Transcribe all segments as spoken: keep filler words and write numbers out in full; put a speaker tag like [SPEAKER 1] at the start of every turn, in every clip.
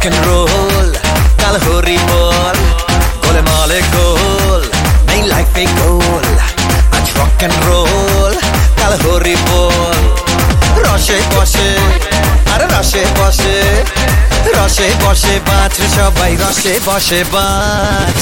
[SPEAKER 1] and roll, কাল হরি বল গোলে মালে গোল নেই লাইফে গোল আজ রক and roll কাল হরি বল রসে বসে আরে রসে বসে রসে বসে বাঁচ সবাই রসে বসে বাঁচ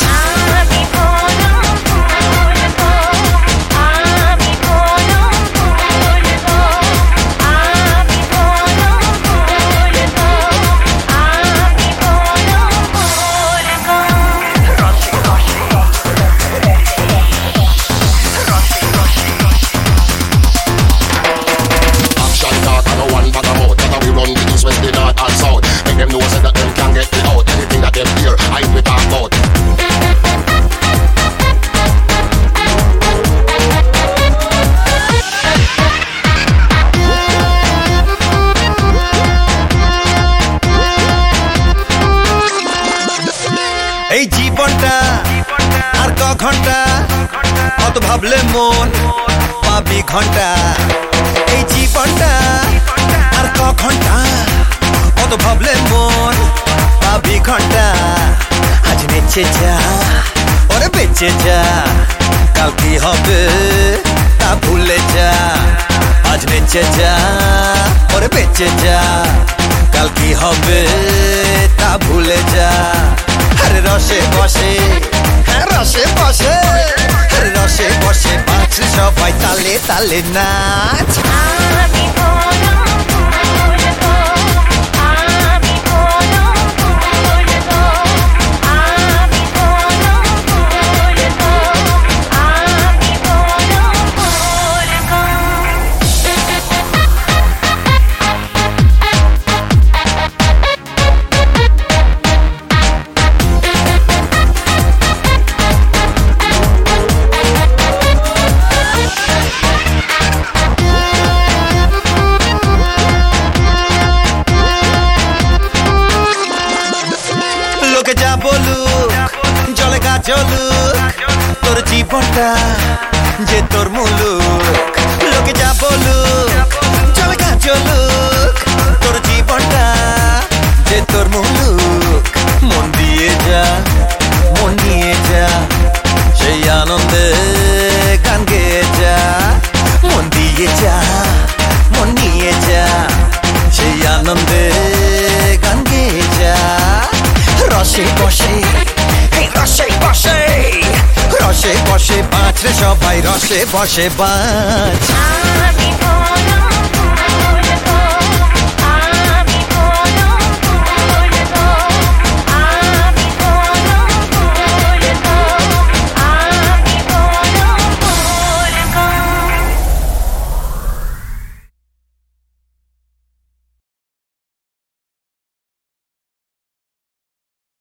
[SPEAKER 1] এই জীবনটা আর ক ঘন্টা কত ভাবলে মন পাবি ঘন্টা এই জীবনটা আর ক ঘন্টা কত ভাবলে মন পাবি ঘন্টা আজ নেচে যা ওরে বেঁচে যা কাল কি হবে তা ভুলে যা আজ নেচে যা ওরে বেঁচে যা কাল কি হবে তা ভুলে যা আরে রসে বসে হ্যাঁ রসে বসে আরে রসে বসে বাঁচ সবাই তালে তালে নাচ যা বলুক জলে গা জ্বলুক তোর জীবনটা যে তোর মুলুক লোকে যা বলুক জলে গা জ্বলুক তোর জীবনটা যে তোর মুলুক মন দিয়ে যা মন নিয়ে যা সেই আনন্দে গান গেয়ে যা মন দিয়ে যা মন নিয়ে যা সেই আনন্দে গান গেয়ে যা রসে বসে এই রসে বসে রসে বসে বাঁচ রে সবাই রসে বসে বাঁচ